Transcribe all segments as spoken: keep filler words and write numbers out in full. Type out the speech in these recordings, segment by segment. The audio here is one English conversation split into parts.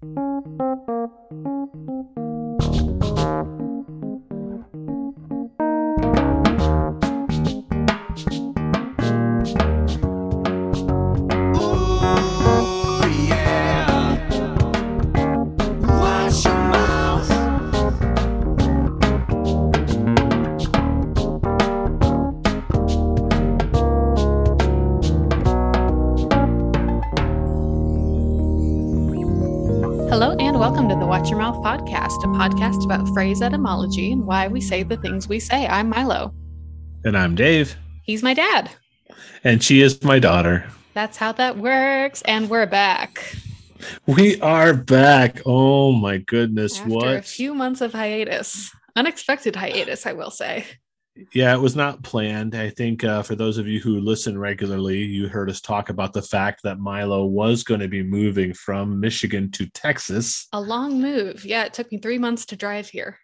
Watch Your Mouth podcast, a podcast about phrase etymology and why we say the things we say. I'm Milo. And I'm Dave. He's my dad. And she is my daughter. That's how that works. And we're back. We are back. Oh my goodness. After what? a few months of hiatus. Unexpected hiatus, I will say. Yeah, it was not planned. I think uh, for those of you who listen regularly, you heard us talk about the fact that Milo was going to be moving from Michigan to Texas. A long move. Yeah, it took me three months to drive here.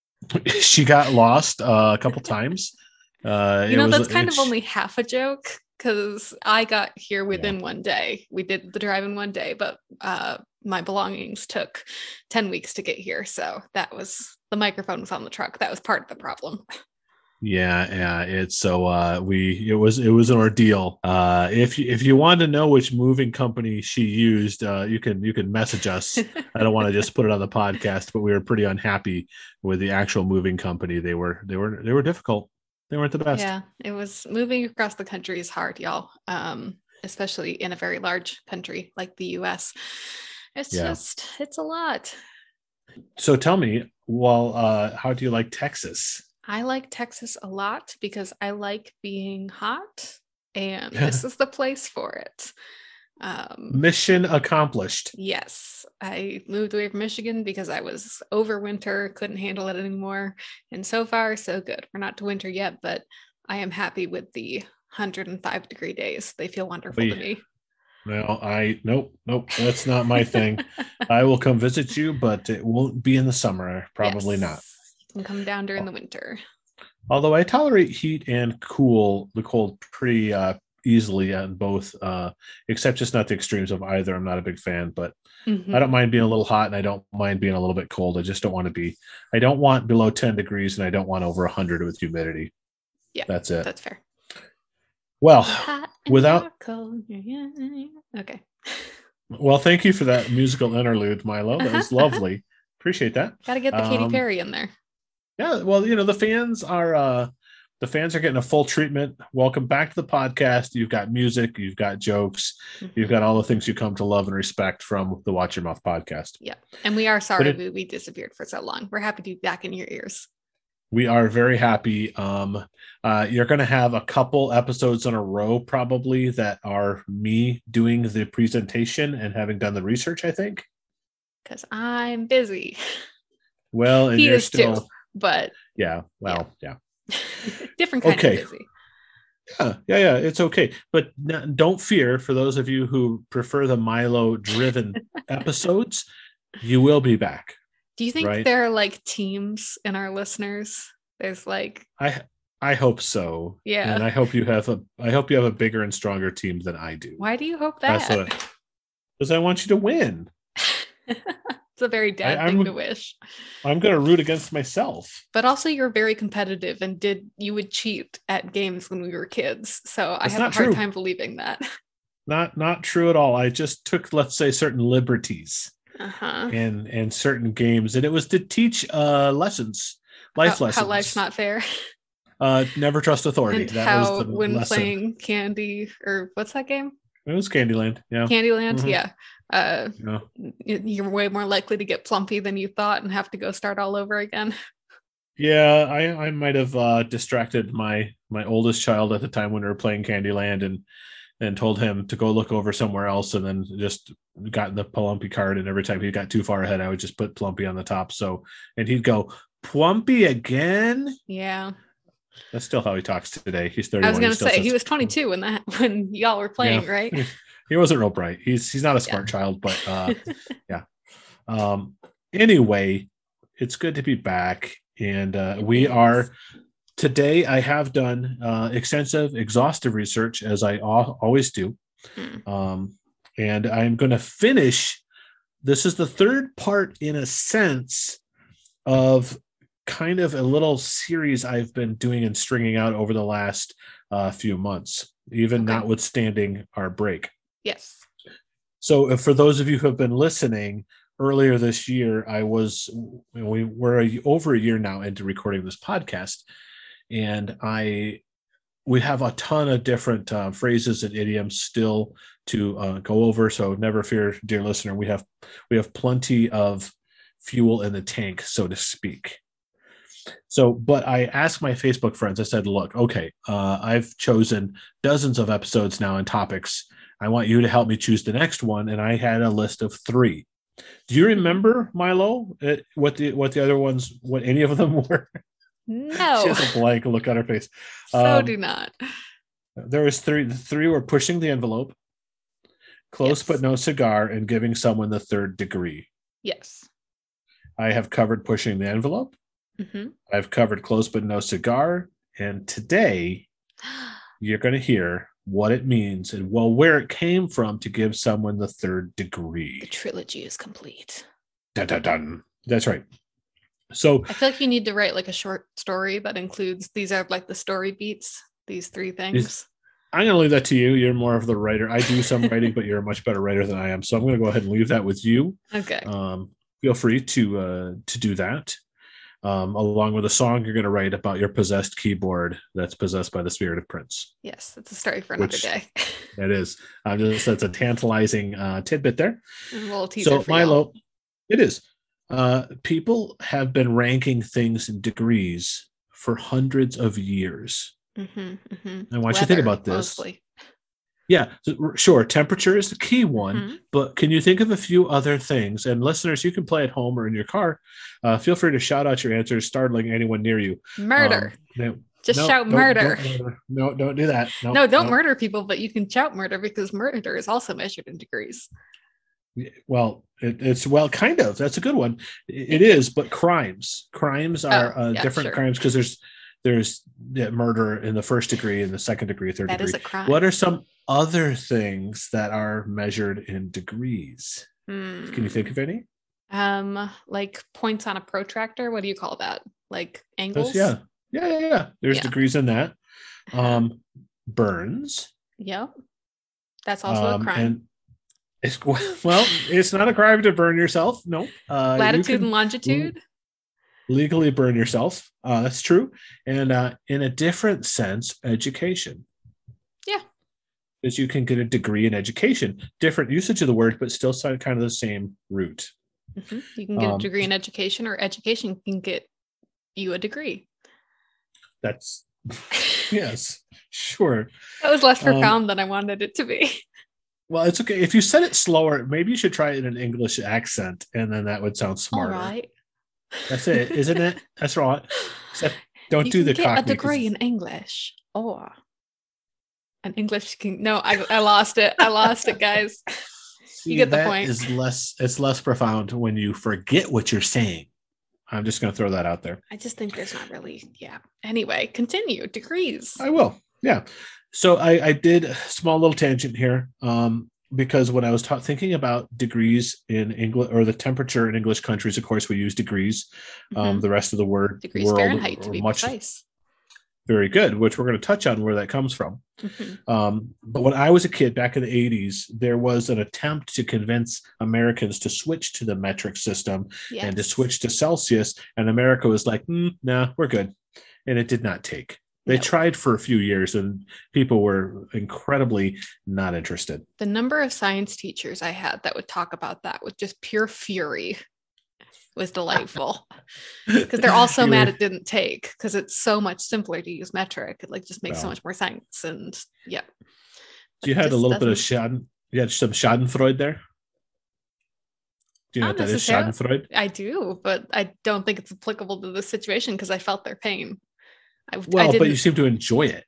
She got lost uh, a couple times. Uh, you know, was, that's kind it, of only half a joke because I got here within Yeah. one day. We did the drive in one day, but uh, my belongings took ten weeks to get here. So that was, the microphone was on the truck. That was part of the problem. Yeah, yeah. It's so uh, we it was it was an ordeal. Uh, if you if you want to know which moving company she used, uh, you can you can message us. I don't want to just put it on the podcast, but we were pretty unhappy with the actual moving company. They were they were they were difficult. They weren't the best. Yeah, it was, moving across the country is hard, y'all. Um, especially in a very large country like the U S. It's Yeah. just it's a lot. So tell me, well, uh, how do you like Texas? I like Texas a lot because I like being hot, and this is the place for it. Um, Mission accomplished. yes, I moved away from Michigan because I was over winter, couldn't handle it anymore. And so far, so good. We're not to winter yet, but I am happy with the one hundred five degree days. They feel wonderful We- to me. Well, I nope, nope, that's not my thing. I will come visit you, but it won't be in the summer. Probably Yes. not. You can come down during the winter. Although I tolerate heat and cool, the cold pretty uh, easily on both, uh, except just not the extremes of either. I'm not a big fan, but Mhm. I don't mind being a little hot and I don't mind being a little bit cold. I just don't want to be, I don't want below ten degrees and I don't want over one hundred with humidity. Yeah, That's it. That's fair. Well, Hot and without- dark, cold. Yeah, yeah, yeah. Okay. well, thank you for that musical interlude, Milo. That was lovely. Appreciate that. Got to get the Katy Um, Perry in there. Yeah, well, you know, the fans are uh the fans are getting a full treatment. Welcome back to the podcast. You've got music, you've got jokes, you've got all the things you come to love and respect from the Watch Your Mouth podcast. Yeah. And we are sorry it- we, we disappeared for so long. We're happy to be back in your ears. We are very happy. Um, uh, you're going to have a couple episodes in a row, probably, that are me doing the presentation and having done the research, I think. Because I'm busy. Well, and He you're is still, too, but yeah, well, yeah. different kind Okay. of busy. Yeah, yeah, yeah, it's okay. But n- don't fear, for those of you who prefer the Milo-driven episodes, you will be back. Do you think Right. there are like teams in our listeners? There's like, I I hope so. Yeah. And I hope you have a I hope you have a bigger and stronger team than I do. why do you hope That's that? what Because I want you to win. It's a very dad I- thing I'm- to wish. I'm going to root against myself. But also, you're very competitive and did you would cheat at games when we were kids. So I That's have a not hard true. time believing that. Not not true at all. I just took, let's say, certain liberties Uh-huh. in in certain games, and it was to teach uh lessons, life how, lessons. how life's not fair. uh, never trust authority. And that how was the when lesson. playing Candy or what's that game? It was Candyland. Yeah. Candyland. Mhm. Yeah. Uh, yeah. y- you're way more likely to get plumpy than you thought and have to go start all over again. Yeah, I, I might have uh, distracted my my oldest child at the time when we were playing Candyland and and told him to go look over somewhere else, and then just got the Plumpy card, and every time he got too far ahead, I would just put Plumpy on the top. So, and he'd go, Plumpy again? Yeah. That's still how he talks today. He's thirty-one. I was gonna still say says- he was twenty-two when that when y'all were playing, Yeah. right? He wasn't real bright. He's he's not a smart child, but uh, yeah. Um. Anyway, it's good to be back, and uh, It we is. are today. I have done uh, extensive, exhaustive research, as I al- always do, Hmm. um, and I'm going to finish this is the third part, in a sense, of kind of a little series I've been doing and stringing out over the last uh, few months, even Okay. notwithstanding our break. Yes. So, if for those of you who have been listening, earlier this year, I was, we were a, over a year now into recording this podcast, and I, we have a ton of different uh, phrases and idioms still to uh, go over. So never fear, dear listener, we have, we have plenty of fuel in the tank, so to speak. So, but I asked my Facebook friends, I said, look, okay, uh, I've chosen dozens of episodes now and topics. I want you to help me choose the next one. And I had a list of three. Do you remember, Milo, it, what the what the other ones, what any of them were? No. She has a blank look on her face. So Um, do not. There was three. The three were pushing the envelope, close Yes. but no cigar, and giving someone the third degree. Yes. I have covered pushing the envelope. Mm-hmm. I've covered close but no cigar. And today you're going to hear what it means and, well, where it came from to give someone the third degree. The trilogy is complete. Dun, dun, dun. That's right. So I feel like you need to write like a short story that includes, these are like the story beats, these three things. Is, I'm going to leave that to you. You're more of the writer. I do some writing, but you're a much better writer than I am. So I'm going to go ahead and leave that with you. Okay. Um, feel free to uh, to do that. Um, along with a song you're going to write about your possessed keyboard that's possessed by the spirit of Prince. Yes, it's a story for another Which, day. It is. Um, just, that's a tantalizing uh, tidbit there. And a little teaser So, for Milo, y'all. it is. Uh, people have been ranking things in degrees for hundreds of years. Mm-hmm, mm-hmm. I want you to think about this. Mostly. Yeah, so, sure. Temperature is the key one, Mm-hmm. but can you think of a few other things? And listeners, you can play at home or in your car. Uh, feel free to shout out your answers, startling anyone near you. Murder. Um, no, Just no, shout don't- murder. don't murder. No, don't do that. No, No, don't no. murder people, but you can shout murder because murder is also measured in degrees. Well, it, it's well, kind of. That's a good one. It, it is, but crimes, crimes are Oh, uh, yeah, different sure. crimes because there's there's yeah, murder in the first degree, and the second degree, third That degree. is a crime. What are some other things that are measured in degrees? Can you think of any? Um, like points on a protractor. What do you call that? Like angles? That's, yeah, yeah, yeah, yeah. There's Yeah. degrees in that. Um, burns. Yep. That's also um, a crime. And it's well, it's not a crime to burn yourself. No. Uh, you Latitude can and longitude. legally burn yourself. Uh, that's true. And uh, in a different sense, education. Yeah. Because you can get a degree in education. Different usage of the word, but still kind of the same root. Mm-hmm. You can get Um, a degree in education, or education can get you a degree. That's, yes, sure. That was less Um, profound than I wanted it to be. Well, it's okay. If you said it slower, maybe you should try it in an English accent, and then that would sound All smarter. right. That's it, isn't it? That's right. Except don't You do can the get Cockney. a degree in English, or an English can. No, I, I lost it. I lost it, guys. See, you get the that point. Is less. It's less profound when you forget what you're saying. I'm just going to throw that out there. I just think there's not really. Yeah. Anyway, continue. Degrees. I will. Yeah. So I, I did a small little tangent here, um, because when I was ta- thinking about degrees in English, or the temperature in English countries, of course, we use degrees. Um, Mhm. The rest of the word Degrees world, Fahrenheit to or be much precise. very good, which we're going to touch on where that comes from. Mhm. Um, but when I was a kid back in the eighties, there was an attempt to convince Americans to switch to the metric system Yes. and to switch to Celsius. And America was like, mm, nah, we're good. And it did not take. They No. tried for a few years and people were incredibly not interested. The number of science teachers I had that would talk about that with just pure fury was delightful. Because they're all so You mad were- it didn't take, because it's so much simpler to use metric. It like just makes so Wow. much more sense. And yeah. You It had a just little bit of doesn't- Schaden, you had some Schadenfreude there? Do you know Not what that is, necessarily. Schadenfreude? I do, but I don't think it's applicable to this situation because I felt their pain. I, I Well, but didn't- you seem to enjoy it.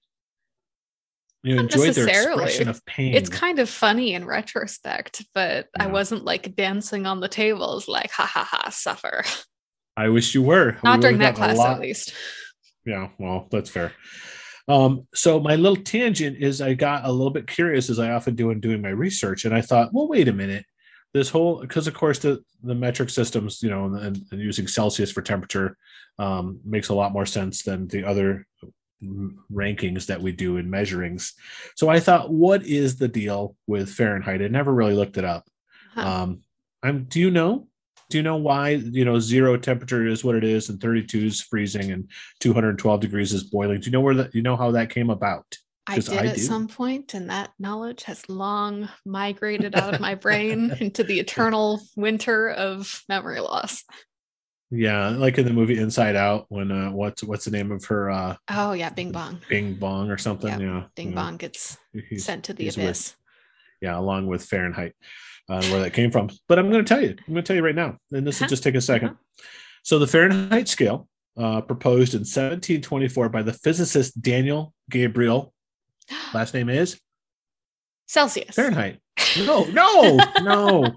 You Not enjoyed their necessarily. expression of pain. It's kind of funny in retrospect, but I Yeah. wasn't like dancing on the tables like ha ha ha suffer. I wish you were. We Not during would've that gotten a class lot- at least. Yeah, well, that's fair. Um, so my little tangent is I got a little bit curious, as I often do in doing my research, and I thought, well, wait a minute. this whole, because of course the the metric systems, you know, and, and using Celsius for temperature um, makes a lot more sense than the other rankings that we do in measurings. So I thought, what is the deal with Fahrenheit? I never really looked it up. Huh. Um, I'm. Do you know? Do you know why, you know, zero temperature is what it is, and thirty-two is freezing, and two hundred twelve degrees is boiling? Do you know where that? You know how that came about? I Because did I at do. some point, and that knowledge has long migrated out of my brain into the eternal winter of memory loss. Yeah, like in the movie Inside Out, when uh, what's what's the name of her? Uh, Oh yeah, Bing Bong. Bing Bong or something. Yeah, Yeah, Bing yeah. Bong gets He's sent to the he's with abyss. yeah, along with Fahrenheit, uh, where that came from. But I'm going to tell you. I'm going to tell you right now, and this will Uh-huh. just take a second. Uh-huh. So the Fahrenheit scale, uh, proposed in seventeen twenty-four by the physicist Daniel Gabriel. Last name is Celsius. Fahrenheit. No, no, no.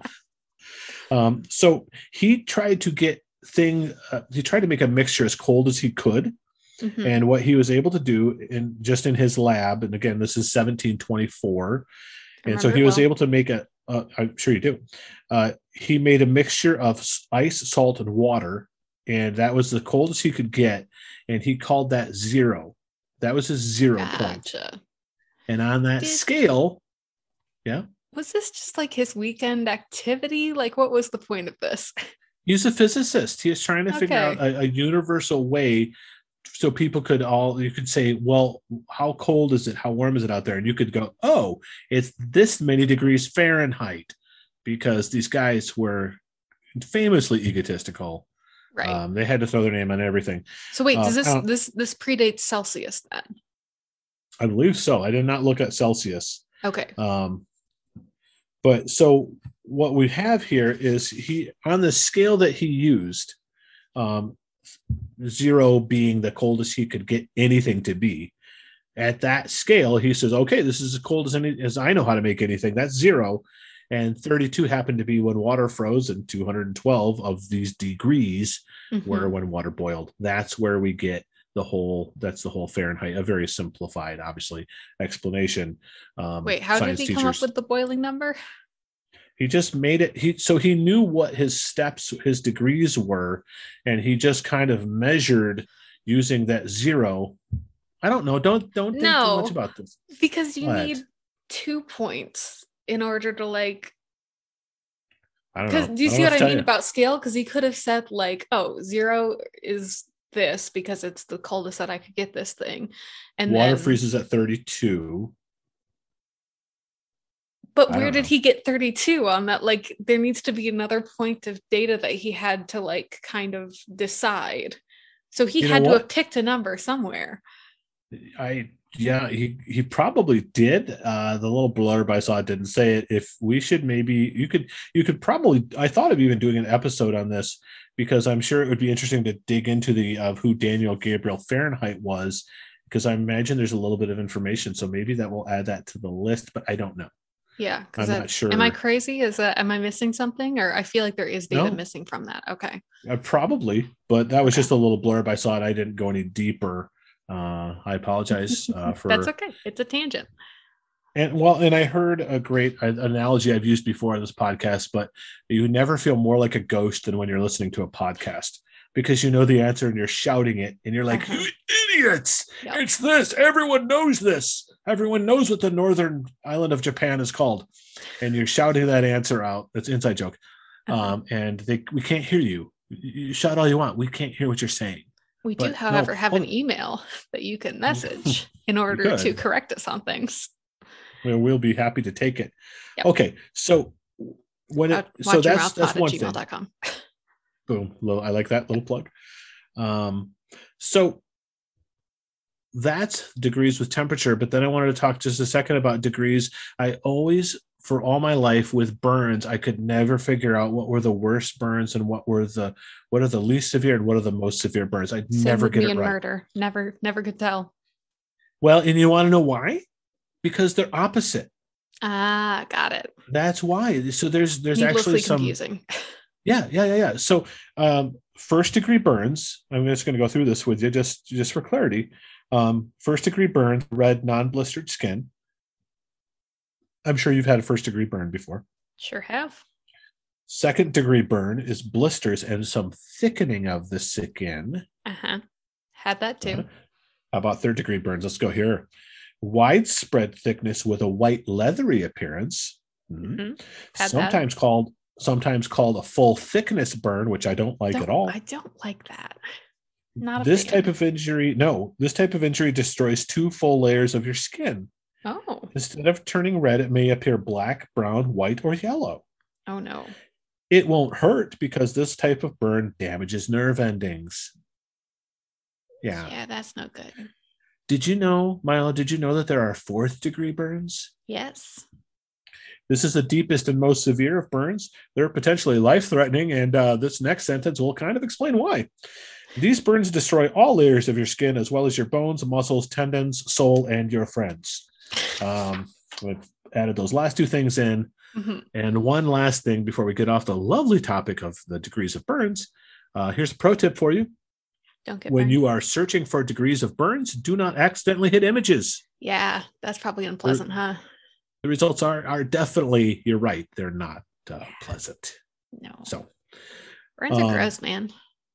Um, so he tried to get thing. Uh, he tried to make a mixture as cold as he could, Mhm. and what he was able to do in just in his lab. And again, this is seventeen twenty-four, I and so remember he it was well. able to make a. Uh, I'm sure you do. Uh, he made a mixture of s- ice, salt, and water, and that was the coldest he could get. And he called that zero. That was his zero point. Gotcha. And on that Did- scale, yeah, Was this just like his weekend activity? Like, what was the point of this? he's a physicist. He is trying to figure Okay. out a, a universal way so people could all, you could say, well, how cold is it? How warm is it out there? And you could go, oh, it's this many degrees Fahrenheit, because these guys were famously egotistical. Right. Um, they had to throw their name on everything. So wait, does um, this I don't- this this predates Celsius then? I believe so. I did not look at Celsius. Okay. Um, but so what we have here is he, on the scale that he used, um, zero being the coldest he could get anything to be. At that scale, he says, okay, this is as cold as any as I know how to make anything. That's zero. And thirty-two happened to be when water froze, and two hundred twelve of these degrees Mhm. were when water boiled. That's where we get the whole, that's the whole Fahrenheit, a very simplified, obviously, explanation. Um, Wait, how did he teachers, come up with the boiling number? he just made it, he so he knew what his steps, his degrees were, and he just kind of measured using that zero. I don't know. Don't don't think No. too much about this. Because you What? need two points in order to like. I don't know. Because do you I don't see know what I to tell mean you. about scale? Because he could have said like, oh, zero is this because it's the coldest that I could get this thing, and Water then freezes at thirty-two. But I where don't did know. he get thirty-two on that? Like, there needs to be another point of data that he had to like kind of decide. So he You know had to what? have picked a number somewhere. I yeah, he he probably did. Uh, the little blurb I saw didn't say it. If we should maybe you could you could probably, I thought of even doing an episode on this, because I'm sure it would be interesting to dig into the of who Daniel Gabriel Fahrenheit was, because I imagine there's a little bit of information. So maybe that will add that to the list, but I don't know. Yeah, because I'm not sure. Am I crazy? Is that am I missing something? Or I feel like there is data No. missing from that. Okay. Uh, probably, but that was Okay. just a little blurb I saw, and I didn't go any deeper. Uh, I apologize uh, for That's okay. It's a tangent. And well, and I heard a great analogy I've used before on this podcast, but you never feel more like a ghost than when you're listening to a podcast, because you know the answer and you're shouting it and you're like, Uh-huh. you idiots, Yep. it's this. Everyone knows this. Everyone knows what the northern island of Japan is called. And you're shouting that answer out. That's an inside joke. Uh-huh. Um, and they, we can't hear you. You shout all you want. We can't hear what you're saying. We do, but however, no, have hold- an email that you can message in order could. to correct us on things. We'll, we'll be happy to take it. Yep. Okay. So when it, so that's, that's one gmail thing. dot com. Boom. Little, I like that little plug. Um, so that's degrees with temperature, but then I wanted to talk just a second about degrees. I always, for all my life with burns, I could never figure out what were the worst burns and what were the, what are the least severe and what are the most severe burns. I'd Same never with get me it and right. murder. Never, never could tell. Well, and you want to know why? Because they're opposite. Ah, got it. That's why. So there's, there's Needlessly actually some, confusing. Yeah, yeah, yeah, yeah. So um, first degree burns, I'm just going to go through this with you just, just for clarity. Um, first degree burns, red, non-blistered skin. I'm sure you've had a first degree burn before. Sure have. Second degree burn is blisters and some thickening of the skin. Uh-huh. Had that too. Uh, how about third degree burns? Let's go here. Widespread thickness with a white leathery appearance. Mm-hmm. Mm-hmm. Sometimes that. called sometimes called a full thickness burn, which I don't like don't, at all. I don't like that. Not this fan. type of injury. No, this type of injury destroys two full layers of your skin. Oh. Instead of turning red, it may appear black, brown, white, or yellow. Oh no. It won't hurt because this type of burn damages nerve endings. Yeah. Yeah, that's no good. Did you know, Milo, did you know that there are fourth degree burns? Yes. This is the deepest and most severe of burns. They're potentially life-threatening, and uh, this next sentence will kind of explain why. These burns destroy all layers of your skin, as well as your bones, muscles, tendons, soul, and your friends. Um, we've added those last two things in. Mm-hmm. And one last thing before we get off the lovely topic of the degrees of burns. Uh, here's a pro tip for you. Don't get when burned. you are searching for degrees of burns, do not accidentally hit images. Yeah, that's probably unpleasant, the, huh? The results are are definitely, you're right, they're not uh, pleasant. No. So burns um, are gross, man.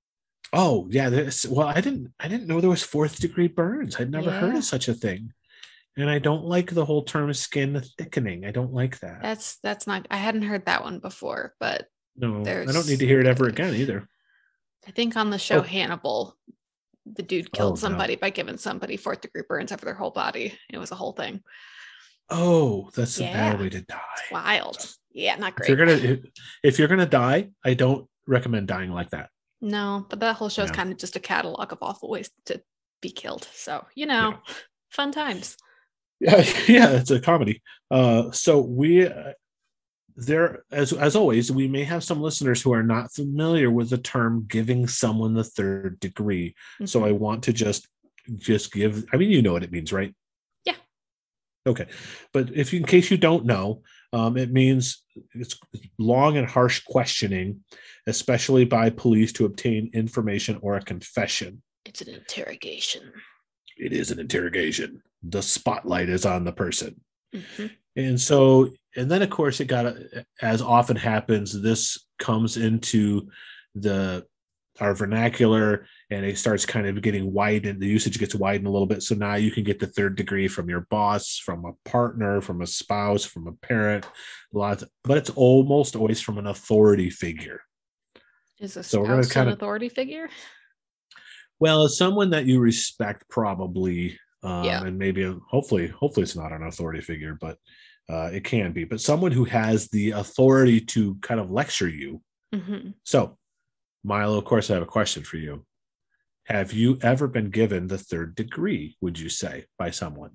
Oh yeah, this, well, I didn't I didn't know there was fourth degree burns. I'd never yeah. heard of such a thing. And I don't like the whole term skin thickening. I don't like that. That's that's not. I hadn't heard that one before, but no, I don't need to hear it ever again either. I think on the show oh. Hannibal, the dude killed oh, somebody no. by giving somebody fourth degree burns over their whole body. It was a whole thing. Oh, that's yeah. a bad way to die. It's wild. Yeah, not great. If you're gonna if, if you're gonna die, I don't recommend dying like that. No, but that whole show is yeah. kind of just a catalog of awful ways to be killed. So you know, yeah. fun times. Yeah, yeah, it's a comedy. Uh, so we, uh, there, as as always, we may have some listeners who are not familiar with the term "giving someone the third degree." Mm-hmm. So I want to just just give. I mean, you know what it means, right? Yeah. Okay, but if you, in case you don't know, um, it means it's long and harsh questioning, especially by police to obtain information or a confession. It's an interrogation. It is an interrogation. The spotlight is on the person. Mm-hmm. And so, and then of course it got, as often happens, this comes into the, our vernacular, and it starts kind of getting widened. The usage gets widened a little bit. So now you can get the third degree from your boss, from a partner, from a spouse, from a parent, lots, but it's almost always from an authority figure. Is a so spouse kind an of, authority figure? Well, as someone that you respect, probably. Um, yeah. And maybe, hopefully, hopefully it's not an authority figure, but uh, it can be. But someone who has the authority to kind of lecture you. Mm-hmm. So, Milo, of course, I have a question for you. Have you ever been given the third degree, would you say, by someone?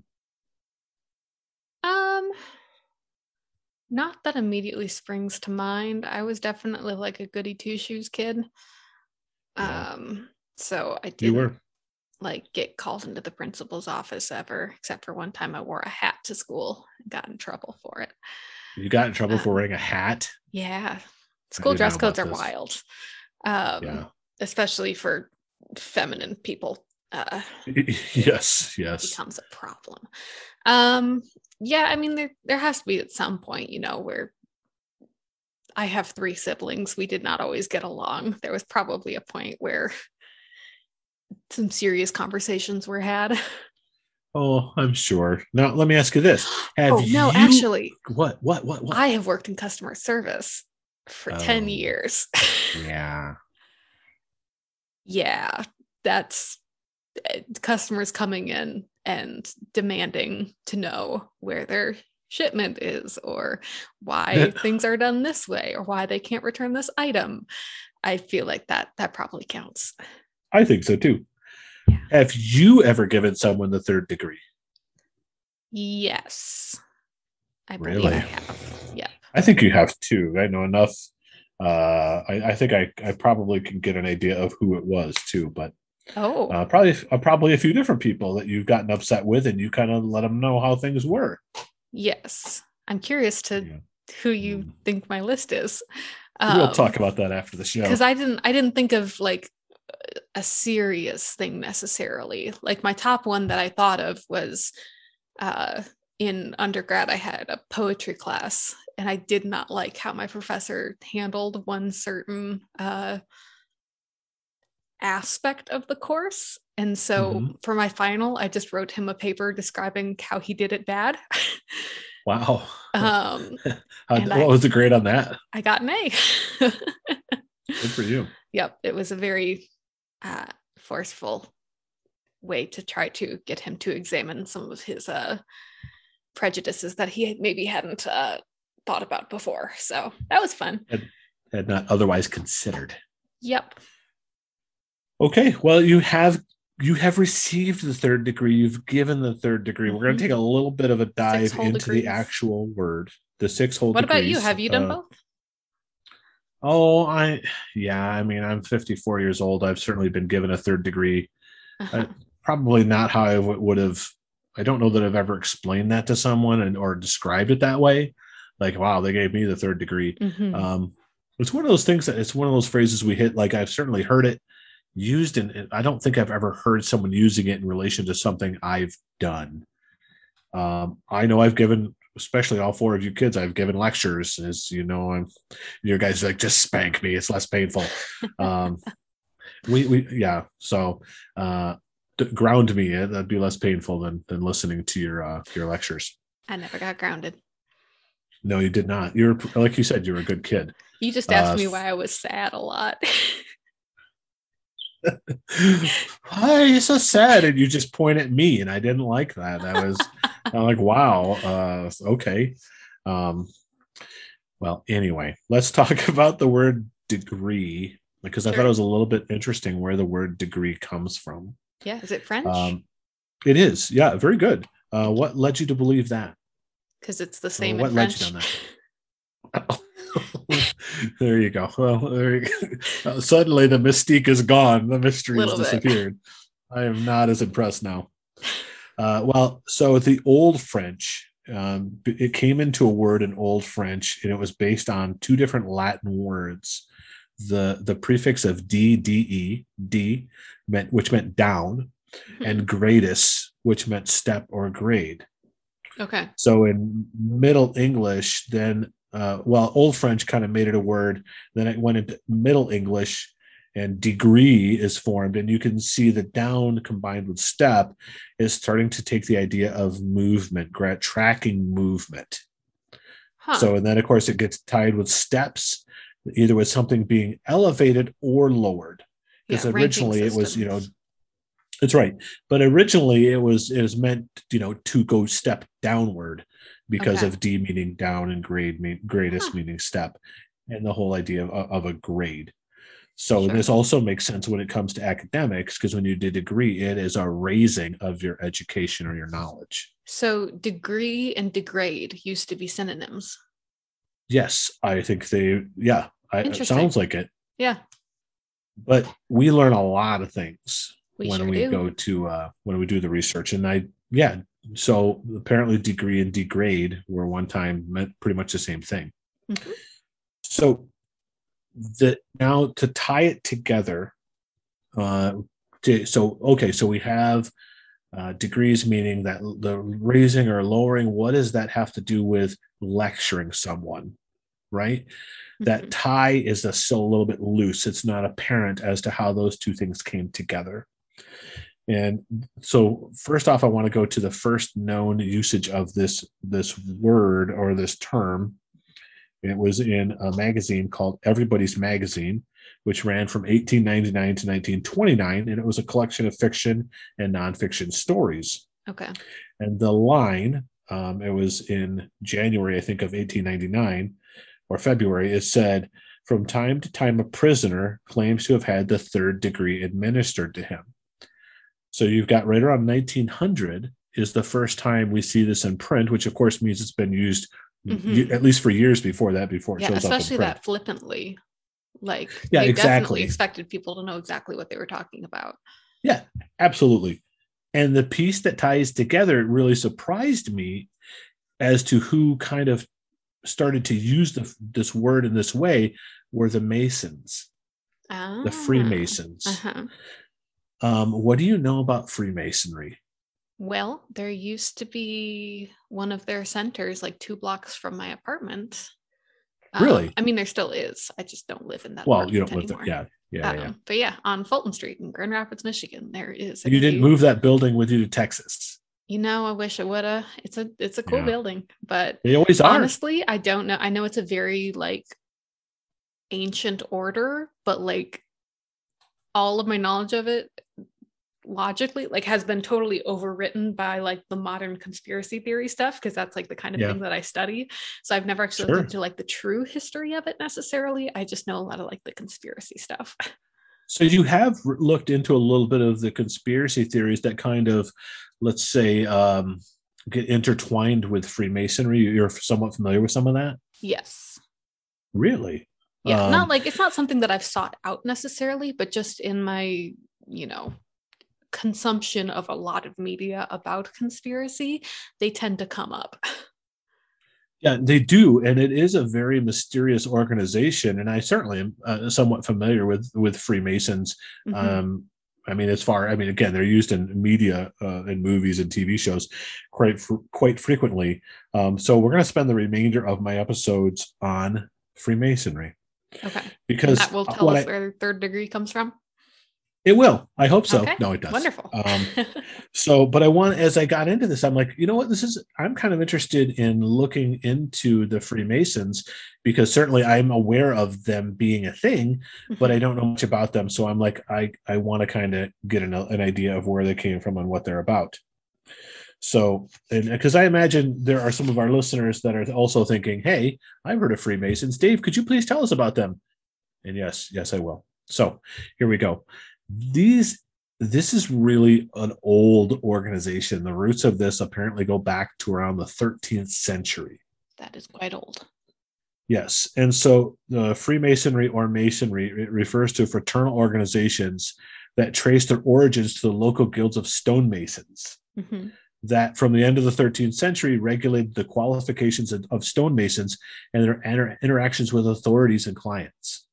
Um, not that immediately springs to mind. I was definitely like a goody two-shoes kid. Yeah. Um, so I didn't. You were. like get called into the principal's office ever, except for one time I wore a hat to school and got in trouble for it. You got in trouble um, for wearing a hat? Yeah. School dress codes are this. wild. Um, yeah. Especially for feminine people. Uh, yes, yes. It becomes a problem. Um, yeah, I mean, there, there has to be at some point, you know, where I have three siblings. We did not always get along. There was probably a point where some serious conversations were had. Oh, I'm sure. Now, let me ask you this. Have oh, no, you... actually. What, what, what, what? I have worked in customer service for oh, ten years. yeah. Yeah. That's customers coming in and demanding to know where their shipment is, or why things are done this way, or why they can't return this item. I feel like that that probably counts. I think so too. Yeah. Have you ever given someone the third degree? Yes. I believe really? I have. Yeah. I think you have too. I know enough. Uh, I, I think I, I probably can get an idea of who it was too, but oh, uh, probably uh, probably a few different people that you've gotten upset with, and you kind of let them know how things were. Yes. I'm curious to yeah. who you mm. think my list is. Um, we'll talk um, about that after the show. Because I didn't I didn't think of like a serious thing necessarily. Like my top one that I thought of was uh in undergrad I had a poetry class, and I did not like how my professor handled one certain uh, aspect of the course. And so Mm-hmm. for my final, I just wrote him a paper describing how he did it bad. Wow. um, How, and what I, was the grade on that? I got an A. Good for you. Yep. It was a very uh, forceful way to try to get him to examine some of his uh, prejudices that he maybe hadn't uh, thought about before. So that was fun. Had, had not otherwise considered. Yep. Okay. Well, you have you have received the third degree. You've given the third degree. Mm-hmm. We're going to take a little bit of a dive into degrees. the actual word, the six whole what degrees. What about you? Have you done uh, both? Oh, I yeah. I mean, I'm fifty-four years old. I've certainly been given a third degree. Uh-huh. Uh, probably not how I w- would have. I don't know that I've ever explained that to someone and or described it that way. Like, wow, they gave me the third degree. Mm-hmm. Um, it's one of those things that it's one of those phrases we hit. Like, I've certainly heard it used, and I don't think I've ever heard someone using it in relation to something I've done. Um, I know I've given, especially all four of you kids, I've given lectures. As you know, I'm, you guys like just spank me; it's less painful. Um, we, we, yeah. So, uh, ground me; that'd be less painful than than listening to your uh, your lectures. I never got grounded. No, you did not. You're like you said, you're a good kid. You just asked uh, me why I was sad a lot. Why are you so sad? And you just point at me, and I didn't like that. I was I'm like, wow, uh, okay. Um, well, anyway, let's talk about the word degree, because sure. I thought it was a little bit interesting where the word degree comes from. Yeah, is it French? Um, it is. Yeah, very good. Uh, what led you to believe that? Because it's the same. Uh, what in led French. you on that? There you go. Well, there you go. Uh, suddenly the mystique is gone. The mystery has disappeared. I am not as impressed now. Uh, well, so the Old French, um, it came into a word in Old French, and it was based on two different Latin words. The the prefix of D, D, E, D, meant, which meant down, mm-hmm. and gradus, which meant step or grade. Okay. So in Middle English, then, uh, well, Old French kind of made it a word. Then it went into Middle English, and degree is formed. And you can see the down combined with step is starting to take the idea of movement, tracking movement. Huh. So, and then, of course, it gets tied with steps, either with something being elevated or lowered. Because yeah, originally it was, you know, it's right. But originally it was it was meant, you know, to go step downward because okay. of D meaning down and grade mean gradus huh. meaning step, and the whole idea of, of a grade. So sure. This also makes sense when it comes to academics, because when you do degree, it is a raising of your education or your knowledge. So degree and degrade used to be synonyms. Yes, I think they, yeah, I, it sounds like it. Yeah. But we learn a lot of things we when sure we do. go to, uh, when we do the research. And I, yeah, so apparently degree and degrade were one time meant pretty much the same thing. Mm-hmm. So that now to tie it together, uh, to, so, okay, so we have uh, degrees, meaning that the raising or lowering, what does that have to do with lecturing someone, right? Mm-hmm. That tie is a, still a little bit loose. It's not apparent as to how those two things came together. And so first off, I want to go to the first known usage of this, this word or this term. It was in a magazine called Everybody's Magazine, which ran from eighteen ninety-nine to nineteen twenty-nine, and it was a collection of fiction and nonfiction stories. Okay. And the line, um, it was in January, I think, of eighteen ninety-nine, or February, it said, "From time to time, a prisoner claims to have had the third degree administered to him." So you've got right around nineteen hundred is the first time we see this in print, which of course means it's been used mm-hmm. at least for years before that, before it yeah, shows up in print. Especially that flippantly. Like, yeah, they exactly. definitely expected people to know exactly what they were talking about. Yeah, absolutely. And the piece that ties together really surprised me as to who kind of started to use the, this word in this way were the Masons, ah, the Freemasons. Uh-huh. Um, what do you know about Freemasonry? Well, there used to be one of their centers like two blocks from my apartment. Um, Really? I mean, there still is. I just don't live in that Well, you apartment don't live there. anymore. Yeah, yeah, yeah. Um, but yeah, on Fulton Street in Grand Rapids, Michigan, there is You didn't a. move that building with you to Texas. You know, I wish I woulda. It's a it's a cool Yeah, building, but they always are. honestly, I don't know. I know it's a very like ancient order, but like all of my knowledge of it logically like has been totally overwritten by like the modern conspiracy theory stuff because that's like the kind of Yeah, thing that I study. So I've never actually looked sure. into like the true history of it necessarily. I just know a lot of like the conspiracy stuff. So you have r- looked into a little bit of the conspiracy theories that kind of, let's say, um, get intertwined with Freemasonry. You're somewhat familiar with some of that? Yes. Really? Yeah, not Um, like it's not something that I've sought out necessarily, but just in my, you know, consumption of a lot of media about conspiracy, they tend to come up. yeah, they do, and it is a very mysterious organization. And I certainly am uh, somewhat familiar with with Freemasons. Mm-hmm. Um, I mean, as far, I mean, again, they're used in media, uh, in movies and T V shows quite fr- quite frequently. Um, so we're going to spend the remainder of my episodes on Freemasonry Okay. And that because will uh, tell what us I where third degree comes from. it will. I hope so. Okay. No, it does. Wonderful. Um, so, but I want, as I got into this, I'm like, you know what? This is, I'm kind of interested in looking into the Freemasons because certainly I'm aware of them being a thing, but I Mhm. don't know much about them. So I'm like, I, I want to kind of get an, an idea of where they came from and what they're about. So, and because I imagine there are some of our listeners that are also thinking, hey, I've heard of Freemasons. Dave, could you please tell us about them? And yes, yes, I will. So here we go. These this is really an old organization. The roots of this apparently go back to around the thirteenth century. That is quite old. Yes. And so the Freemasonry or Masonry, it refers to fraternal organizations that trace their origins to the local guilds of stonemasons Mm-hmm. that from the end of the thirteenth century regulated the qualifications of, of stonemasons and their inter- interactions with authorities and clients.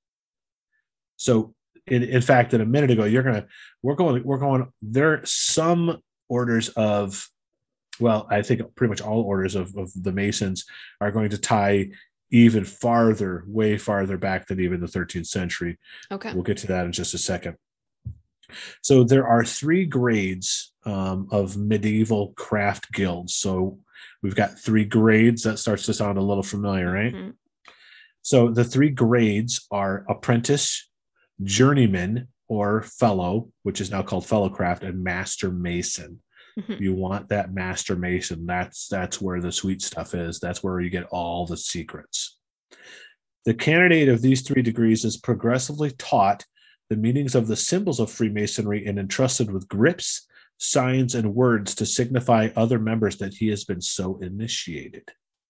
So in, in fact, in a minute ago, you're gonna we're going we're going there are some orders of well, I think pretty much all orders of, of the Masons are going to tie even farther, way farther back than even the thirteenth century. Okay. We'll get to that in just a second. So there are three grades um, of medieval craft guilds. So we've got three grades. That starts to sound a little familiar, right? Mm-hmm. So the three grades are apprentice, journeyman, or fellow, which is now called fellowcraft, and master mason. Mm-hmm. You want that master mason. That's that's where the sweet stuff is. That's where you get all the secrets. The candidate of these three degrees is progressively taught the meanings of the symbols of Freemasonry and entrusted with grips, signs, and words to signify other members that he has been so initiated.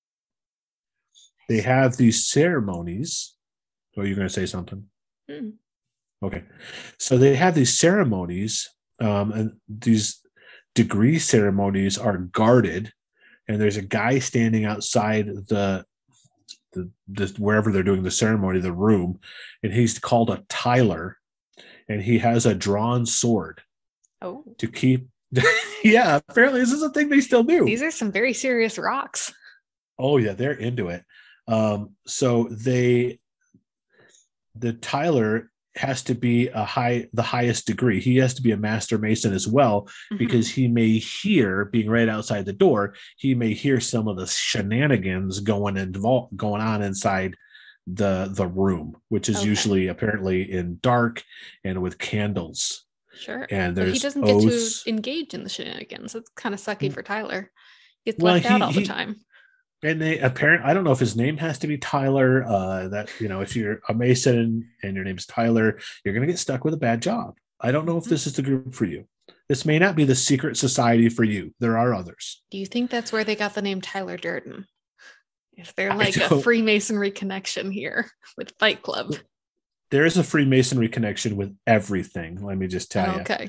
They have these ceremonies. Oh, you're going to say something? Mm-hmm. Okay. So they have these ceremonies, um, and these degree ceremonies are guarded, and there's a guy standing outside the, the, the wherever they're doing the ceremony, the room, and he's called a Tyler, and he has a drawn sword. Oh. To keep. Yeah, apparently this is a thing they still do. These are some very serious rocks. Oh yeah, they're into it. Um, so they, the Tyler has to be a high, the highest degree. He has to be a master mason as well, mm-hmm. because he may hear, being right outside the door, he may hear some of the shenanigans going in, going on inside the the room, which is okay. usually apparently in dark and with candles. Sure. And there's but he doesn't oaths. get to engage in the shenanigans. It's kind of sucky for Tyler. He gets well, left he, out all he, the time. And they apparently, I don't know if his name has to be Tyler. Uh, that, you know, if you're a Mason and your name's Tyler, you're going to get stuck with a bad job. I don't know if this is the group for you. This may not be the secret society for you. There are others. Do you think that's where they got the name Tyler Durden? If they're like a Freemasonry connection here with Fight Club. There is a Freemasonry connection with everything. Let me just tell oh, you. Okay.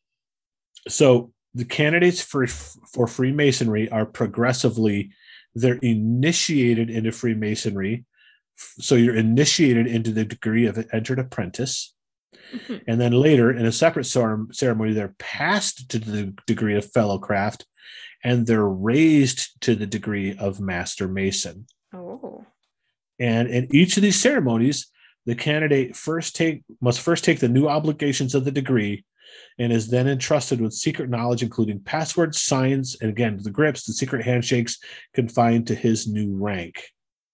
So the candidates for for Freemasonry are progressively, they're initiated into Freemasonry. So you're initiated into the degree of entered apprentice. Mhm. And then later, in a separate ceremony, they're passed to the degree of fellow craft, and they're raised to the degree of master mason. Oh. And in each of these ceremonies, the candidate first take must first take the new obligations of the degree and is then entrusted with secret knowledge, including passwords, signs, and again, the grips, the secret handshakes confined to his new rank.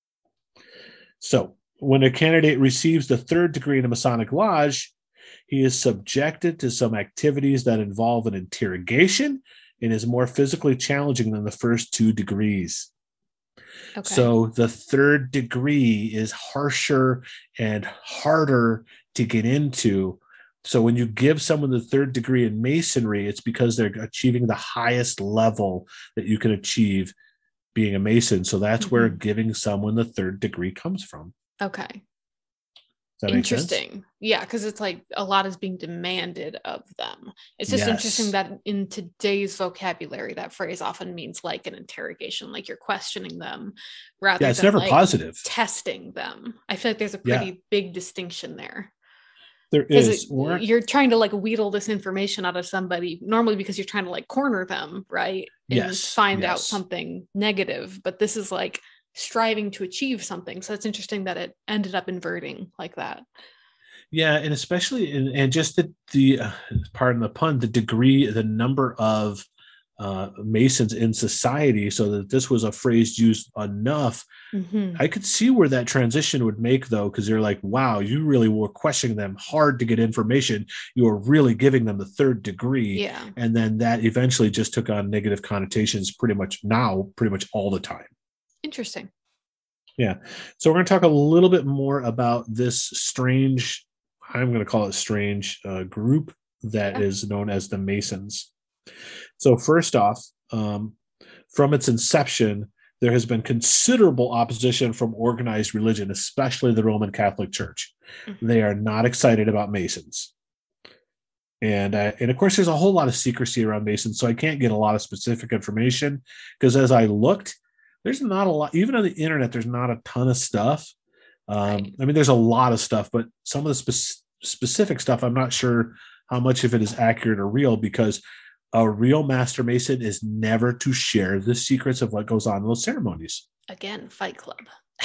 So when a candidate receives the third degree in a Masonic lodge, he is subjected to some activities that involve an interrogation and is more physically challenging than the first two degrees. Okay. So the third degree is harsher and harder to get into. So when you give someone the third degree in masonry, it's because they're achieving the highest level that you can achieve being a mason. So that's mm-hmm. where giving someone the third degree comes from. Okay. Does that make sense? Interesting. Yeah, because it's like a lot is being demanded of them. It's just Yes. interesting that in today's vocabulary, that phrase often means like an interrogation, like you're questioning them rather yeah, it's than never like positive. testing them. I feel like there's a pretty Yeah. big distinction there. There is. It, you're trying to like wheedle this information out of somebody normally because you're trying to like corner them, right? And yes. find yes. out something negative. But this is like striving to achieve something. So it's interesting that it ended up inverting like that. Yeah, and especially in and just the the uh, pardon the pun, the degree, the number of uh, Masons in society, so that this was a phrase used enough. Mm-hmm. I could see where that transition would make, though, because they're like, wow, you really were questioning them hard to get information. You were really giving them the third degree. Yeah. And then that eventually just took on negative connotations pretty much now, pretty much all the time. Interesting. Yeah. So we're going to talk a little bit more about this strange, I'm going to call it strange uh, group that yeah. is known as the Masons. So first off, um, from its inception, there has been considerable opposition from organized religion, especially the Roman Catholic Church. Mm-hmm. They are not excited about Masons. And, uh, and of course, there's a whole lot of secrecy around Masons, so I can't get a lot of specific information because as I looked, there's not a lot, even on the internet, there's not a ton of stuff. Um, right. I mean, there's a lot of stuff, but some of the spe- specific stuff, I'm not sure how much of it is accurate or real because a real Master Mason is never to share the secrets of what goes on in those ceremonies. Again, Fight Club.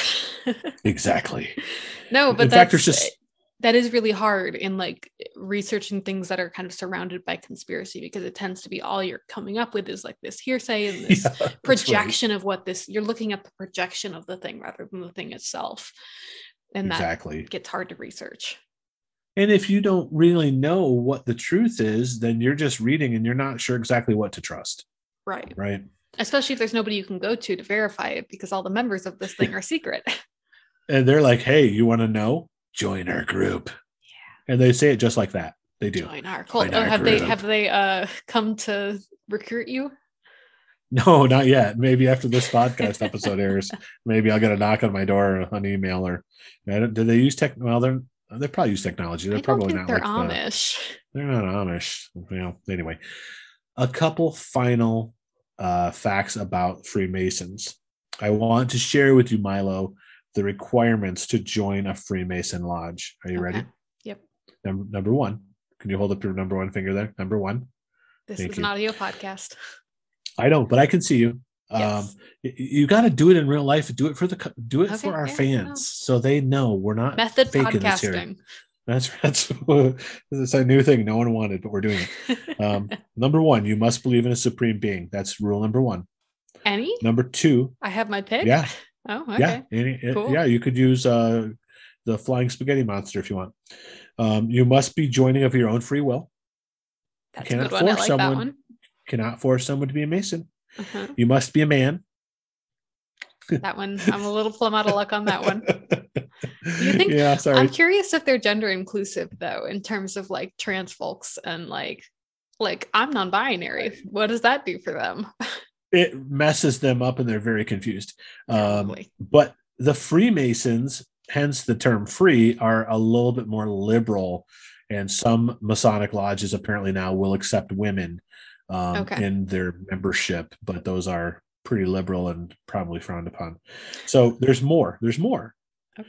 Exactly. No, but in that's, fact, there's just that is really hard in like researching things that are kind of surrounded by conspiracy because it tends to be all you're coming up with is like this hearsay and this yeah, projection right. of what this, you're looking at the projection of the thing rather than the thing itself. And that exactly. gets hard to research. And if you don't really know what the truth is, then you're just reading and you're not sure exactly what to trust. Right. Right. Especially if there's nobody you can go to to verify it because all the members of this thing are secret. And they're like, hey, you want to know? Join our group. Yeah. And they say it just like that. They do. Join our cult. Join oh, our have group. they have they uh come to recruit you? No, not yet. Maybe after this podcast episode airs, maybe I'll get a knock on my door or an email or do they use tech? Well, they're they probably use technology. They're I don't probably think not they're like Amish. The, they're not Amish. Well, anyway, a couple final uh, facts about Freemasons. I want to share with you, Milo, the requirements to join a Freemason lodge. Are you okay. ready? Yep. Number number one. Can you hold up your number one finger there? Number one. This Thank is you. an audio podcast. I don't, but I can see you. Yes. Um, you, you got to do it in real life. Do it for the do it okay, for our yeah, fans, so they know we're not method faking podcasting. This here. That's that's it's a new thing no one wanted, but we're doing it. Um, number one, you must believe in a supreme being. That's rule number one. Any? Number two, I have my pick. Yeah. Oh, okay. Yeah. Any, cool. Yeah. You could use uh, the flying spaghetti monster if you want. Um, you must be joining of your own free will. That's you cannot a good one. force I like someone. that one. Cannot force someone to be a Mason. Uh-huh. You must be a man. That one, I'm a little plumb out of luck on that one. Do you think? Yeah, sorry. I'm curious if they're gender inclusive though, in terms of like trans folks and like, like I'm non-binary. What does that do for them? It messes them up, and they're very confused. Um, but the Freemasons, hence the term "free," are a little bit more liberal, and some Masonic lodges apparently now will accept women um, okay. in their membership, but those are pretty liberal and probably frowned upon. So there's more. There's more. Okay.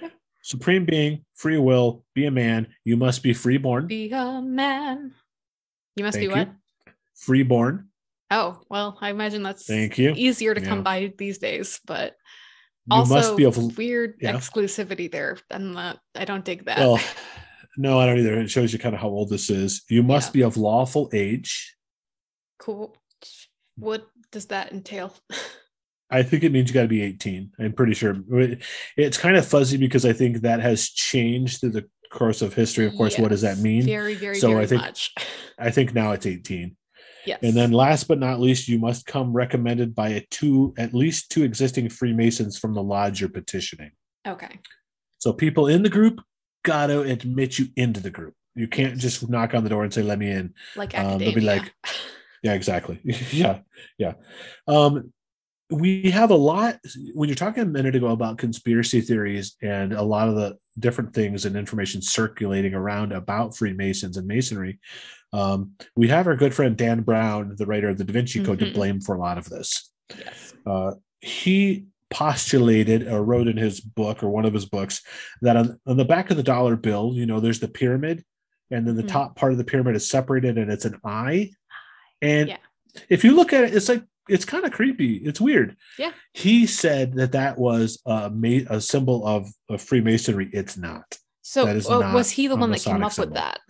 Supreme being, free will, be a man. You must be freeborn. Be a man. You must be Thank what? you. Freeborn. Oh, well, I imagine that's Thank you. easier to Yeah. come by these days, but You also must be of weird yeah. exclusivity there. I'm not, I don't dig that. Well, no, I don't either. It shows you kind of how old this is. You must Yeah. be of lawful age. Cool. What does that entail? I think it means you got to be eighteen. I'm pretty sure. It's kind of fuzzy because I think that has changed through the course of history. Of course, Yes, what does that mean? Very, very, so very I think, much. I think now it's eighteen. Yes. And then last but not least, you must come recommended by a two, at least two existing Freemasons from the lodge you're petitioning. Okay. So people in the group got to admit you into the group. You can't just knock on the door and say, let me in. Like um, academia. they'll be like, yeah, exactly. yeah. Yeah. Um, we have a lot when you're talking a minute ago about conspiracy theories and a lot of the different things and information circulating around about Freemasons and Masonry. Um, we have our good friend Dan Brown, the writer of the Da Vinci Code, mm-hmm. to blame for a lot of this. Yes. Uh, he postulated or wrote in his book or one of his books that on, on the back of the dollar bill, you know, there's the pyramid, and then the mm-hmm. top part of the pyramid is separated and it's an eye. And yeah. if you look at it, it's like, it's kind of creepy. It's weird. Yeah. He said that that was a, a symbol of, of Freemasonry. It's not. So that is uh, not was he the one that came up symbol. with that?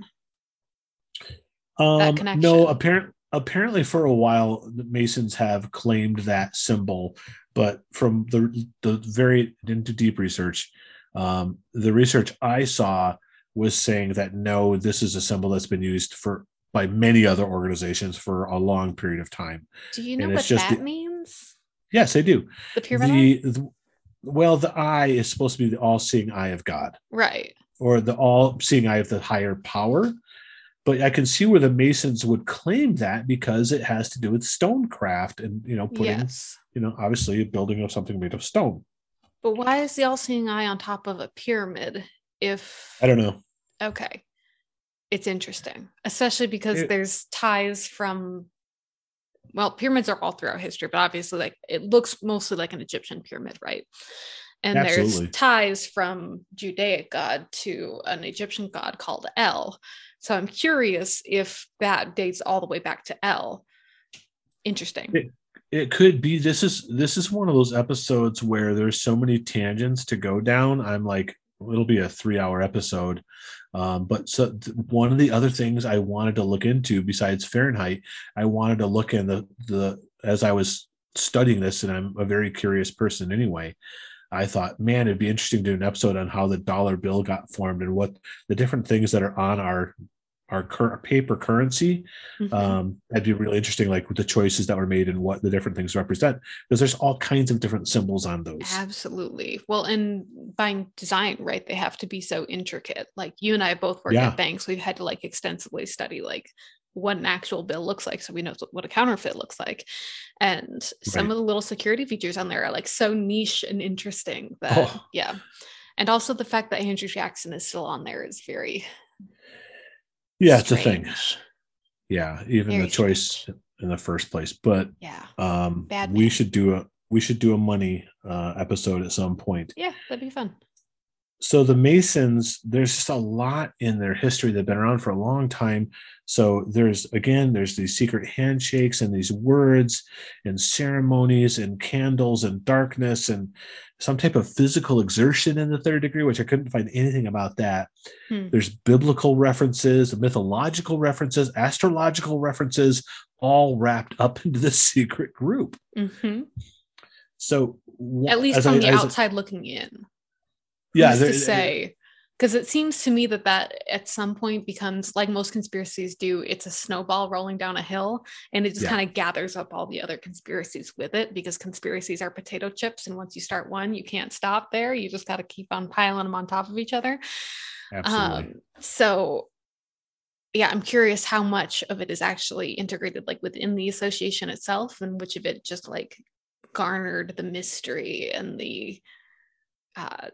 Um, that connection? No, apparently, apparently for a while, the Masons have claimed that symbol, but from the the very into deep research, um, the research I saw was saying that no, this is a symbol that's been used for by many other organizations for a long period of time. Do you know and what just that the, means? Yes, I do. The pyramid the, the well, the eye is supposed to be the all-seeing eye of God, right? Or the all-seeing eye of the higher power. But I can see where the Masons would claim that because it has to do with stonecraft and, you know, putting, yes. you know, obviously a building of something made of stone. But why is the all-seeing eye on top of a pyramid? If I don't know. Okay. It's interesting, especially because it, there's ties from, well, pyramids are all throughout history, but obviously like it looks mostly like an Egyptian pyramid, right? And absolutely. There's ties from Judaic god to an Egyptian god called El. So I'm curious if that dates all the way back to El. Interesting. It, it could be. This is this is one of those episodes where there's so many tangents to go down. I'm like, it'll be a three-hour episode. Um, but so th- one of the other things I wanted to look into besides Fahrenheit, I wanted to look in the the as I was studying this, and I'm a very curious person anyway. I thought, man, it'd be interesting to do an episode on how the dollar bill got formed and what the different things that are on our our cur- paper currency. Mm-hmm. Um, that'd be really interesting, like with the choices that were made and what the different things represent, because there's all kinds of different symbols on those. Absolutely. Well, and by design, right, they have to be so intricate. Like you and I both work yeah. at banks. We've had to like extensively study like what an actual bill looks like, so we know what a counterfeit looks like. And some right. of the little security features on there are like so niche and interesting that oh. yeah. And also the fact that Andrew Jackson is still on there is very yeah, strange. It's a thing. Yeah, even very the choice strange. In the first place. But yeah, um Bad we man. should do a we should do a money uh episode at some point. Yeah, that'd be fun. So the Masons, there's just a lot in their history that have been around for a long time. So there's, again, there's these secret handshakes and these words and ceremonies and candles and darkness and some type of physical exertion in the third degree, which I couldn't find anything about that. Hmm. There's biblical references, mythological references, astrological references, all wrapped up into this secret group. Mm-hmm. So at least from I, the outside I, looking in. Yeah, Who's to say, because it seems to me that that at some point becomes, like most conspiracies do, it's a snowball rolling down a hill, and it just yeah. kind of gathers up all the other conspiracies with it, because conspiracies are potato chips, and once you start one, you can't stop there. You just got to keep on piling them on top of each other. Absolutely. Um, so, yeah, I'm curious how much of it is actually integrated, like within the association itself, and which of it just like garnered the mystery and the uh,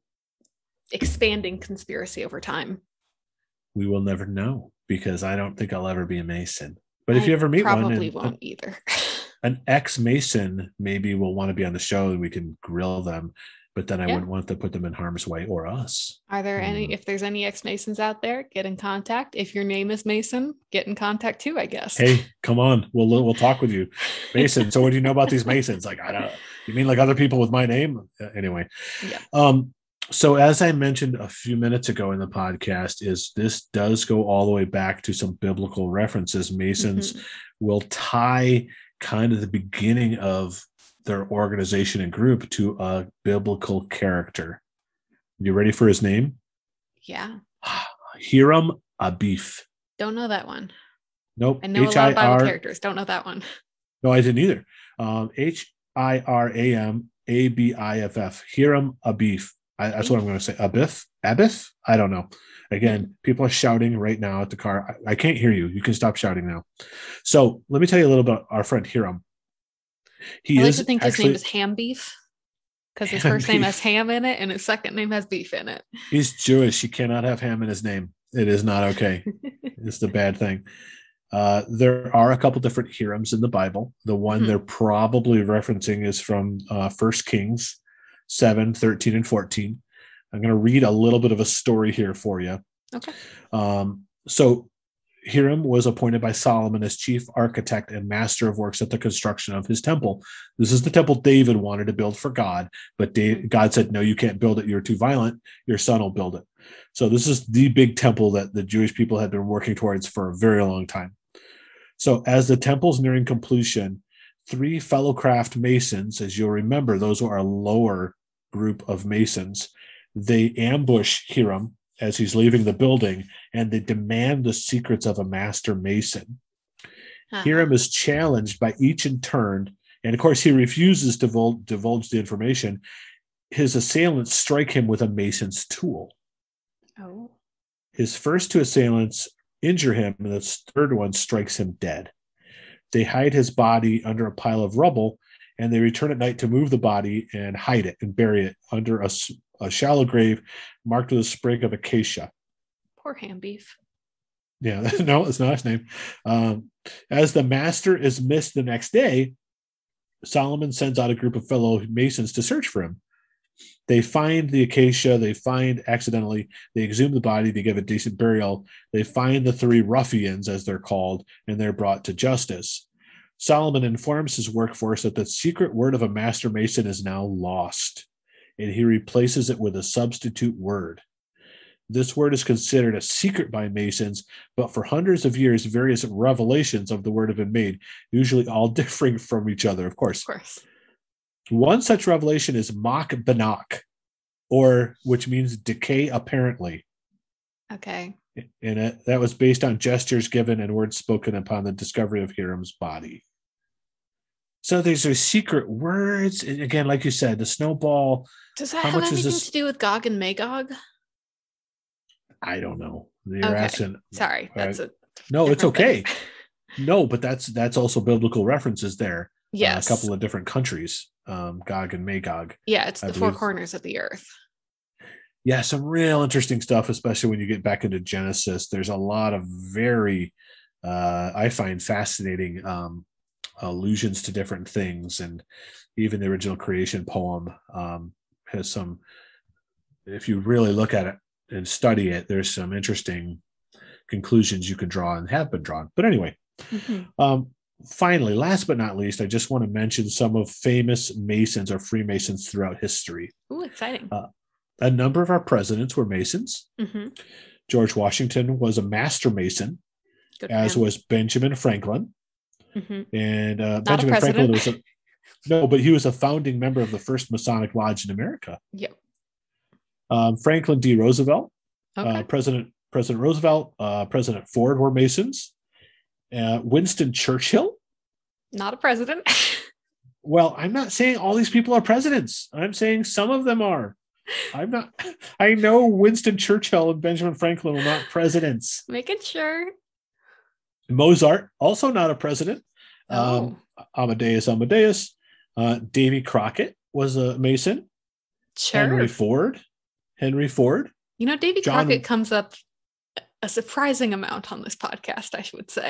expanding conspiracy over time. We will never know, because I don't think I'll ever be a Mason. But if I you ever meet probably one, probably won't an, either. An ex-Mason maybe will want to be on the show and we can grill them. but then I Yeah. wouldn't want to put them in harm's way or us. Are there any, Hmm. if there's any ex-Masons out there, get in contact. If your name is Mason, get in contact too, I guess. Hey, come on. We'll we'll talk with you. Mason. So what do you know about these Masons? Like, I don't, you mean like other people with my name? Uh, Anyway. Yeah. Um, so as I mentioned a few minutes ago in the podcast, is this does go all the way back to some biblical references. Masons Mhm. will tie kind of the beginning of their organization and group to a biblical character. You ready for his name? Yeah. Hiram Abif. Don't know that one. Nope. I know a lot of Bible characters. Don't know that one. No, I didn't either. Um, H I R A M A B I F F. Hiram Abif. I, that's what I'm going to say. Abif? Abif? I don't know. Again, mm-hmm. people are shouting right now at the car. I, I can't hear you. You can stop shouting now. So let me tell you a little about our friend Hiram. He I like is to think actually, his name is Ham Beef because his first name has ham in it and his second name has beef in it. He's Jewish. He cannot have ham in his name. It is not okay. It's the bad thing. Uh, there are a couple different Hirams in the Bible. The one mm-hmm. they're probably referencing is from uh, First Kings seven, thirteen, and fourteen. I'm going to read a little bit of a story here for you. Okay. Um, so Hiram was appointed by Solomon as chief architect and master of works at the construction of his temple. This is the temple David wanted to build for God, but David, God said, no, you can't build it. You're too violent. Your son will build it. So this is the big temple that the Jewish people had been working towards for a very long time. So as the temple's nearing completion, three fellow craft masons, as you'll remember, those are a lower group of masons, they ambush Hiram as he's leaving the building, and they demand the secrets of a master mason. Uh-huh. Hiram is challenged by each in turn, and of course he refuses to divulge, divulge the information. His assailants strike him with a mason's tool. Oh. His first two assailants injure him, and the third one strikes him dead. They hide his body under a pile of rubble, and they return at night to move the body and hide it and bury it under a, a shallow grave marked with a sprig of acacia. Poor Ham Beef. Yeah, no, it's not his name. Um, as the master is missed the next day, Solomon sends out a group of fellow masons to search for him. They find the acacia, they find accidentally, they exhume the body to give a decent burial. They find the three ruffians, as they're called, and they're brought to justice. Solomon informs his workforce that the secret word of a master mason is now lost, and he replaces it with a substitute word. This word is considered a secret by Masons, but for hundreds of years, various revelations of the word have been made, usually all differing from each other, of course. Of course. One such revelation is Mach Banach, or which means decay apparently. Okay. And it, that was based on gestures given and words spoken upon the discovery of Hiram's body. So these are secret words. And again, like you said, the snowball. Does that have anything to do with Gog and Magog? I don't know. You're okay. asking. Sorry, that's right? a no, it's okay. No, but that's that's also biblical references there. Yes, uh, a couple of different countries, um, Gog and Magog. Yeah, it's I the believe. four corners of the earth. Yeah, some real interesting stuff, especially when you get back into Genesis. There's a lot of very, uh, I find fascinating um, allusions to different things, and even the original creation poem um, has some. If you really look at it and study it, there's some interesting conclusions you can draw and have been drawn. But anyway, mm-hmm. um, finally, last but not least, I just want to mention some of famous Masons or Freemasons throughout history. Ooh, exciting. Uh, a number of our presidents were Masons. Mm-hmm. George Washington was a master Mason, Good as man. was Benjamin Franklin. Mm-hmm. And uh, Benjamin Franklin was a, no, but he was a founding member of the first Masonic Lodge in America. Yep. Um, Franklin D. Roosevelt, okay. uh, President President Roosevelt, uh, President Ford were Masons. Uh, Winston Churchill, not a president. Well, I'm not saying all these people are presidents. I'm saying some of them are. I'm not. I know Winston Churchill and Benjamin Franklin were not presidents. Making sure. Mozart, also not a president. Oh. Um, Amadeus Amadeus. Uh, Davy Crockett was a Mason. Sure. Henry Ford. Henry Ford. You know, Davy John, Crockett comes up a surprising amount on this podcast, I would say.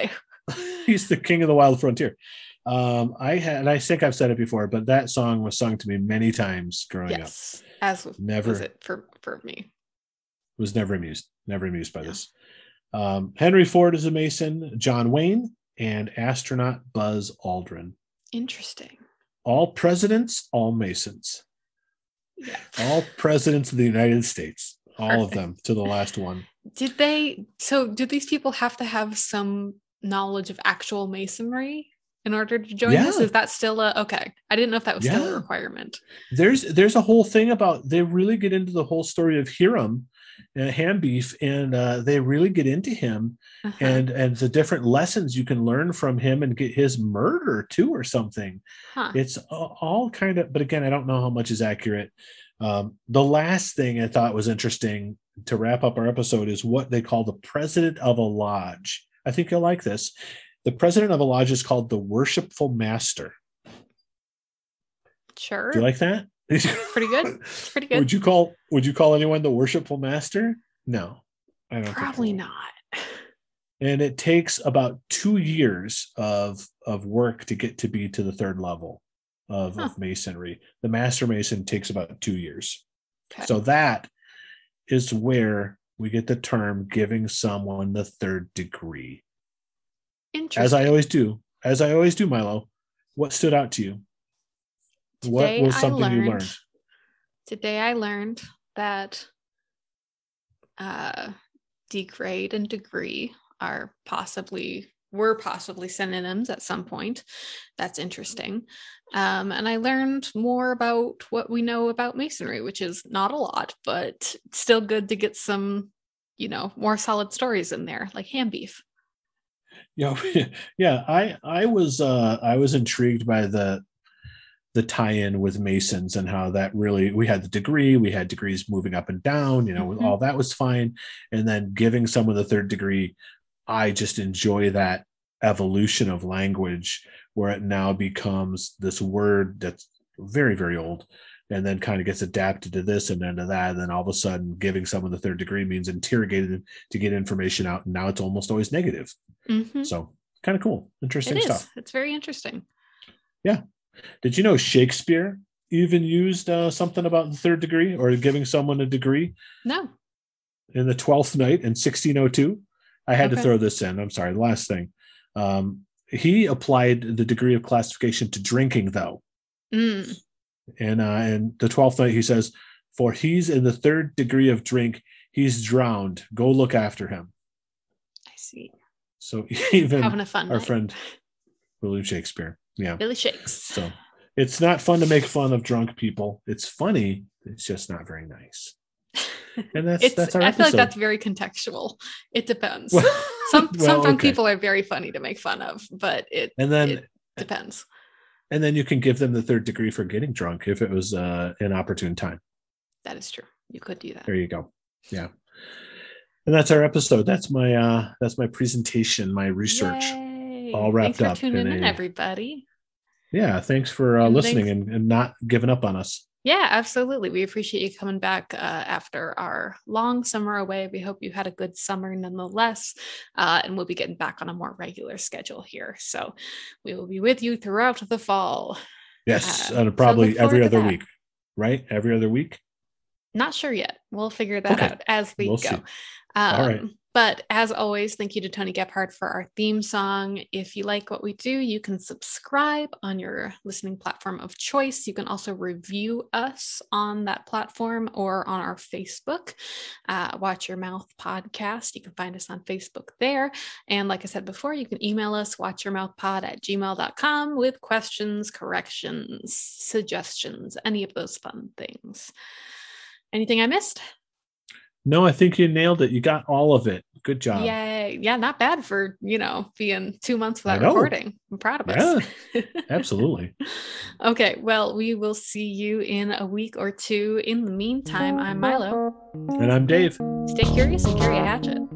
He's the king of the wild frontier. Um, I had, and I think I've said it before, but that song was sung to me many times growing yes, up. As never was it for for me. Was never amused, never amused by yeah. this. Um, Henry Ford is a Mason, John Wayne, and astronaut Buzz Aldrin. Interesting. All presidents, all Masons. Yeah. All presidents of the United States. All Perfect. Of them to the last one. Did they, so did these people have to have some knowledge of actual Masonry in order to join yeah. this? Is that still a, okay. I didn't know if that was yeah. still a requirement. There's, there's a whole thing about, they really get into the whole story of Hiram, uh, ham beef, and uh, they really get into him uh-huh. and, and the different lessons you can learn from him and get his murder too, or something. Huh. It's all kind of, but again, I don't know how much is accurate. Um, the last thing I thought was interesting to wrap up our episode is what they call the president of a lodge. I think you'll like this. The president of a lodge is called the worshipful master. Sure. Do you like that? It's pretty good. It's pretty good. Would you call Would you call anyone the worshipful master? No, I don't. Probably think so. Not. And it takes about two years of of work to get to be to the third level of, huh. of masonry. The master mason takes about two years. Okay. So that is where we get the term giving someone the third degree. Interesting. As I always do, as I always do, Milo, what stood out to you? Today what was something learned, you learned? Today I learned that uh, degrade and degree are possibly, were possibly synonyms at some point. That's interesting. Um, and I learned more about what we know about masonry, which is not a lot, but still good to get some, you know, more solid stories in there, like ham beef. Yeah, yeah. I I was uh, I was intrigued by the the tie-in with Masons and how that really, we had the degree, we had degrees moving up and down, you know, mm-hmm. all that was fine. And then giving someone the third degree, I just enjoy that evolution of language where it now becomes this word that's very, very old and then kind of gets adapted to this and then to that. And then all of a sudden giving someone the third degree means interrogated to get information out. And now it's almost always negative. Mm-hmm. So kind of cool. Interesting it stuff. Is. It's very interesting. Yeah. Did you know Shakespeare even used uh, something about the third degree or giving someone a degree? No. In the Twelfth Night in sixteen oh two. I had okay. to throw this in. I'm sorry. The last thing. Um, he applied the degree of classification to drinking, though. Mm. And uh, in the Twelfth Night, he says, "For he's in the third degree of drink, he's drowned. Go look after him." I see. So even having a fun our night. friend William Shakespeare. Yeah. Billy Shakes. So it's not fun to make fun of drunk people. It's funny. It's just not very nice. And that's, that's our I episode. feel like that's very contextual. It depends. Well, some well, some drunk okay. people are very funny to make fun of, but it, and then, it depends. And then you can give them the third degree for getting drunk if it was uh, an opportune time. That is true. You could do that. There you go. Yeah. And that's our episode. That's my uh, that's my presentation, my research. Yay. All wrapped Thanks for up. Tuning in, a, everybody. Yeah, thanks for uh, and listening and, and not giving up on us. Yeah, absolutely. We appreciate you coming back uh, after our long summer away. We hope you had a good summer nonetheless, uh, and we'll be getting back on a more regular schedule here. So we will be with you throughout the fall. Yes, uh, and probably so every other week, right? Every other week? Not sure yet. We'll figure that okay. out as we we'll go. Um, All right. But as always, thank you to Tony Gebhardt for our theme song. If you like what we do, you can subscribe on your listening platform of choice. You can also review us on that platform or on our Facebook, uh, Watch Your Mouth podcast. You can find us on Facebook there. And like I said before, you can email us, watchyourmouthpod at gmail dot com with questions, corrections, suggestions, any of those fun things. Anything I missed? No, I think you nailed it. You got all of it. Good job. Yay. Yeah, not bad for, you know, being two months without recording. I'm proud of us. Yeah, absolutely. Okay, well, we will see you in a week or two. In the meantime, I'm Milo. And I'm Dave. Stay curious and carry a hatchet.